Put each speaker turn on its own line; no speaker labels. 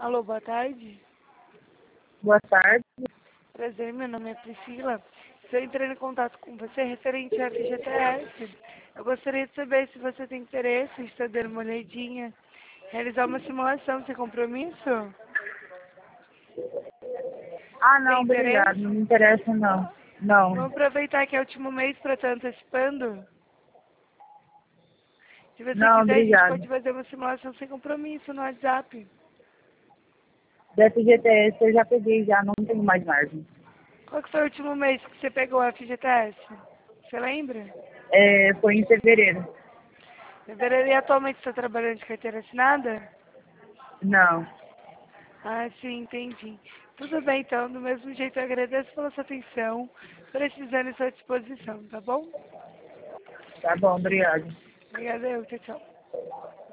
Alô, boa tarde.
Boa tarde.
Prazer, meu nome é Priscila. Estou entrando em contato com você referente à FGTS. Eu gostaria de saber se você tem interesse em estar dando uma olhadinha, realizar uma simulação sem compromisso.
Ah,
Tem
não, obrigado.
interesse?
Não me interessa, não. Não.
Vamos aproveitar que é o último mês para estar antecipando. Se você
Não,
quiser, a gente
obrigado.
pode fazer uma simulação sem compromisso no WhatsApp.
Da FGTS eu já peguei, já não tenho mais margem.
Qual que foi o último mês que você pegou a FGTS? Você lembra?
Foi em fevereiro.
E atualmente está trabalhando de carteira assinada?
Não.
Ah, sim, entendi. Tudo bem, então. Do mesmo jeito, eu agradeço pela sua atenção. Precisando, estou à disposição, tá bom?
Tá bom, obrigado.
Obrigada, tchau, tchau.